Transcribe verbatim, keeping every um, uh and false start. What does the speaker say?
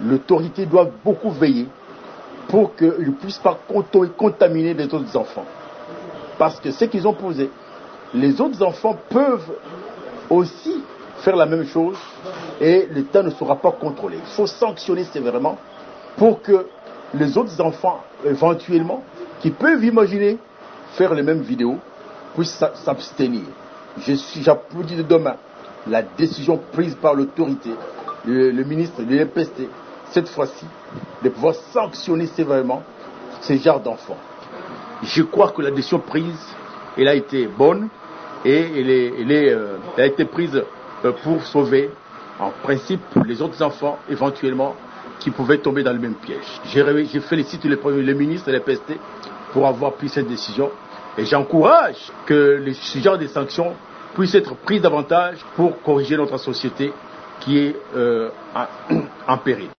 l'autorité doit beaucoup veiller pour qu'ils ne puissent pas contaminer les autres enfants. Parce que ce qu'ils ont posé, les autres enfants peuvent aussi faire la même chose et l'État ne sera pas contrôlé. Il faut sanctionner sévèrement pour que les autres enfants, éventuellement, qui peuvent imaginer faire les mêmes vidéos, puissent s'abstenir. Je suis, j'applaudis de demain la décision prise par l'autorité, le, le ministre de l'E P S T, cette fois-ci, de pouvoir sanctionner sévèrement ce genre d'enfants. Je crois que la décision prise, elle a été bonne et elle, est, elle, est, euh, elle a été prise euh, pour sauver, en principe, les autres enfants, éventuellement, qui pouvaient tomber dans le même piège. Je, je félicite le, le ministre de l'E P S T pour avoir pris cette décision et j'encourage que les, ce genre de sanctions puissent être prises davantage pour corriger notre société qui est euh, en, en péril.